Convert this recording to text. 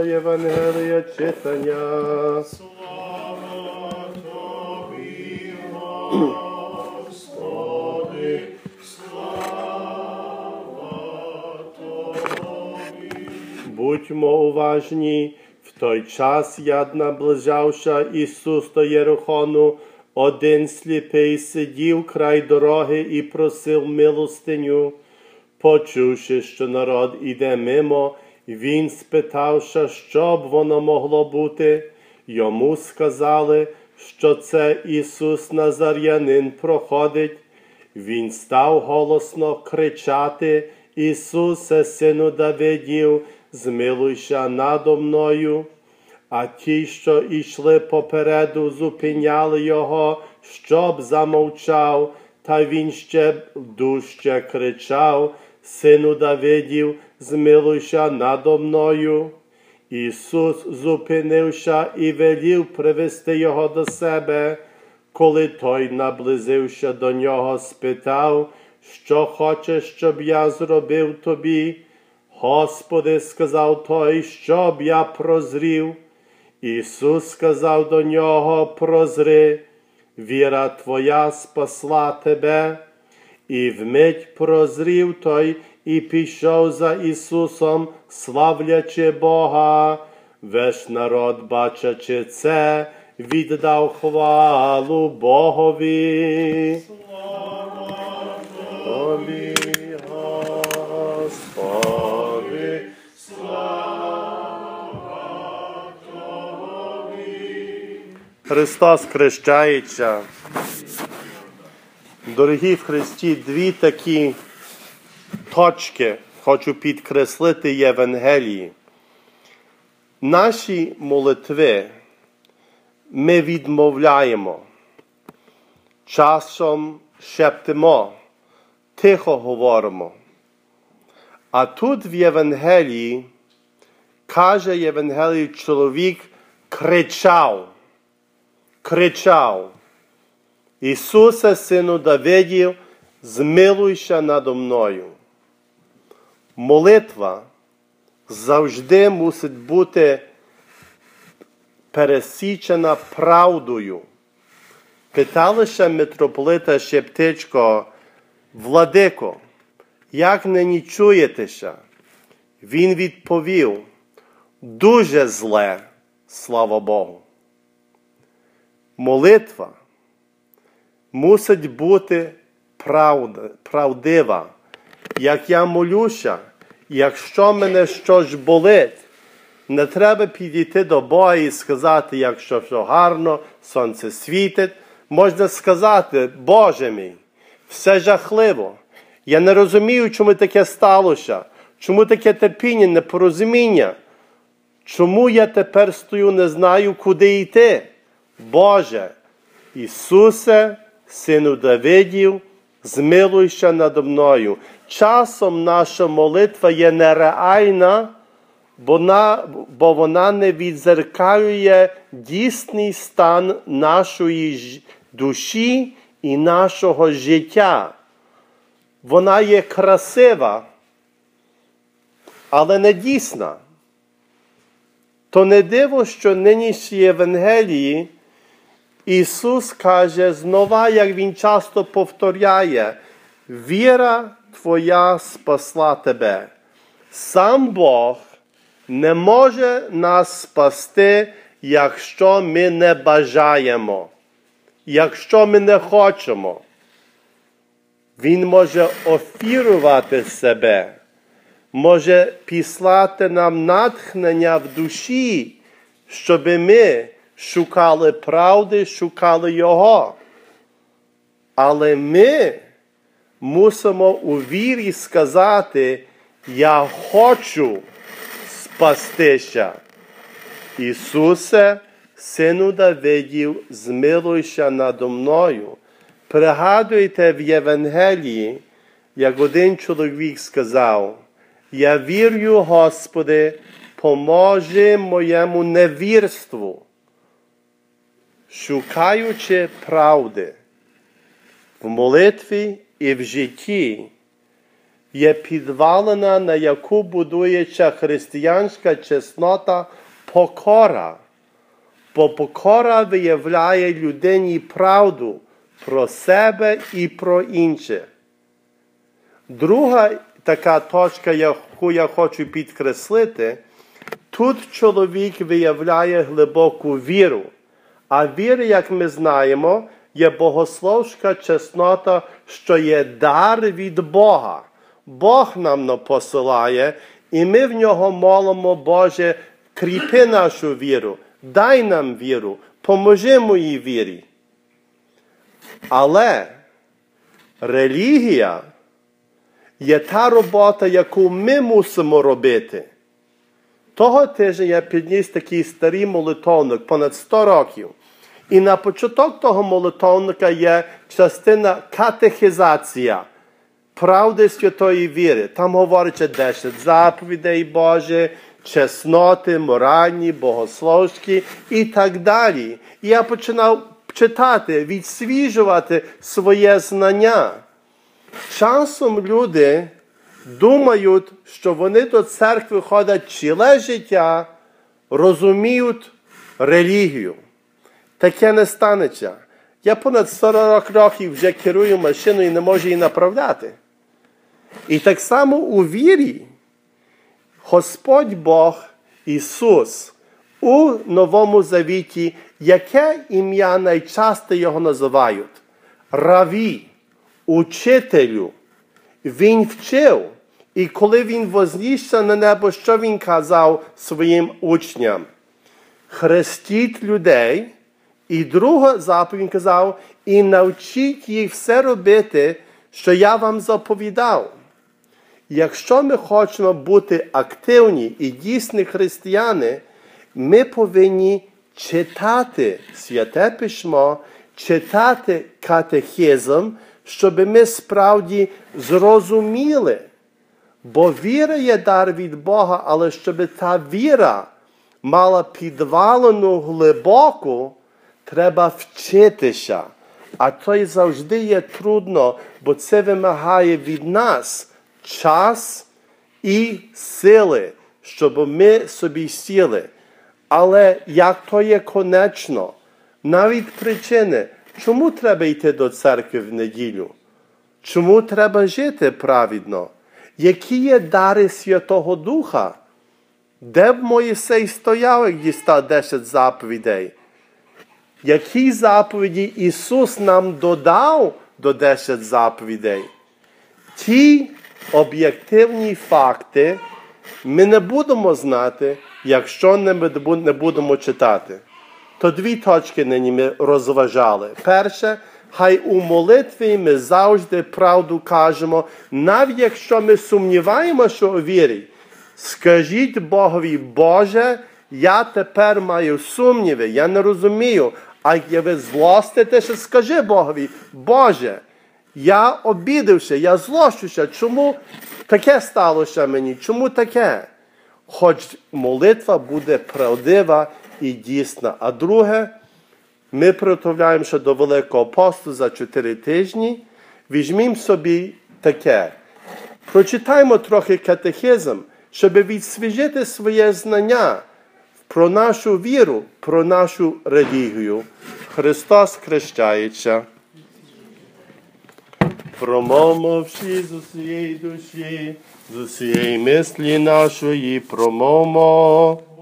Святого Євангелія читання. Слава Тобі, Господи, слава Тобі. Будьмо уважні. В той час, як наближався Ісус до Єрихону, один сліпий сидів край дороги і просив милостиню. Почувши, що народ іде мимо, він спитався, що б воно могло бути. Йому сказали, що це Ісус Назарянин проходить. Він став голосно кричати: «Ісусе, сину Давидів, змилуйся надо мною». А ті, що йшли попереду, зупиняли його, щоб замовчав, та він ще дужче кричав: «Сину Давидів, змилуйся надо мною». Ісус зупинився і велів привести його до себе. Коли той наблизився до нього, спитав: «Що хочеш, щоб я зробив тобі?» «Господи, – сказав той, – щоб я прозрів». Ісус сказав до нього: «Прозри, віра твоя спасла тебе». І вмить прозрів той і пішов за Ісусом, славлячи Бога. Весь народ, бачачи це, віддав хвалу Богові. Слава Тобі, Господи, слава Тобі. Христос хрещається. Дорогі в Христі, дві такі точки хочу підкреслити Євангелії. Наші молитви ми відмовляємо, часом шептимо, тихо говоримо. А тут в Євангелії, каже Євангелії, чоловік кричав. «Ісусе, сину Давидів, змилуйся надо мною». Молитва завжди мусить бути пересічена правдою. Питалися митрополита Шептичко: «Владико, як нині чуєтеся?» Він відповів: «Дуже зле, слава Богу». Молитва мусить бути правдива. Як я молюся, якщо мене щось болить, не треба підійти до Бога і сказати, якщо все гарно, сонце світить. Можна сказати: «Боже мій, все жахливо. Я не розумію, чому таке сталося, чому таке терпіння, непорозуміння. Чому я тепер стою, не знаю, куди йти. Боже, Ісусе, сину Давидів, змилуйся надо мною». Часом наша молитва є нереальна, бо вона не відзеркалює дійсний стан нашої душі і нашого життя. Вона є красива, але не дійсна. То не диво, що нинішній Євангелії Ісус каже знова, як Він часто повторяє: «Віра твоя спасла тебе». Сам Бог не може нас спасти, якщо ми не бажаємо, якщо ми не хочемо. Він може офірувати себе, може післати нам натхнення в душі, щоб ми шукали правди, шукали Його. Але ми мусимо у вірі сказати: «Я хочу спастися». «Ісусе, сину Давидів, змилуйся надо мною». Пригадуйте в Євангелії, як один чоловік сказав: «Я вірю, Господи, поможи моєму невірству». Шукаючи правди в молитві і в житті, є підвалина, на яку будується християнська чеснота покора. Бо покора виявляє людині правду про себе і про інших. Друга така точка, яку я хочу підкреслити, тут чоловік виявляє глибоку віру. А віра, як ми знаємо, є богословська чеснота, що є дар від Бога. Бог нам посилає, і ми в нього молимо: Боже, кріпи нашу віру, дай нам віру, поможи моїй вірі. Але релігія є та робота, яку ми мусимо робити. Того тижня я підніс такий старий молитовник, понад 100 років. І на початок того молитовника є частина катехизація правди святої віри. Там говориться 10 заповідей Божих, чесноти, моральні, богословські і так далі. І я починав читати, відсвіжувати своє знання. Часом люди думають, що вони до церкви ходять ціле життя, розуміють релігію. Таке не станеться. Я понад 40 років вже керую машиною і не можу її направляти. І так само у вірі Господь Бог, Ісус, у Новому Завіті, яке ім'я найчасто його називають? Раві, учителю. Він вчив. І коли він вознісся на небо, що він казав своїм учням? Хрестіть людей. І друга заповідь він казав: і навчіть їх все робити, що я вам заповідав. Якщо ми хочемо бути активні і дійсні християни, ми повинні читати Святе Письмо, читати катехизм, щоб ми справді зрозуміли. Бо віра є дар від Бога, але щоб та віра мала підвалину глибоку, треба вчитися. А то й завжди є трудно, бо це вимагає від нас час і сили, щоб ми собі сіли. Але як то є конечно? Навіть причини, чому треба йти до церкви в неділю? Чому треба жити праведно? Які є дари Святого Духа? Де б Моїсей стояв, як дістав 10 заповідей? Які заповіді Ісус нам додав до 10 заповідей? Ті об'єктивні факти ми не будемо знати, якщо не будемо читати. То 2 точки нині ми розважали. Перше, хай у молитві ми завжди правду кажемо, навіть якщо ми сумніваємося у вірі. Скажіть Богові: Боже, я тепер маю сумніви, я не розумію. А як ви злоститеся, скажи Богові: Боже, я обідався, я злощуся, чому таке сталося мені, чому таке? Хоч молитва буде правдива і дійсна. А друге, ми приготовляємося до Великого посту за 4 тижні. Візьмімо собі таке. Прочитаємо трохи катехизм, щоб відсвіжити своє знання про нашу віру, про нашу релігію. Христос хрещається. Промовмо всі з усієї душі, з усієї мислі нашої промовмо.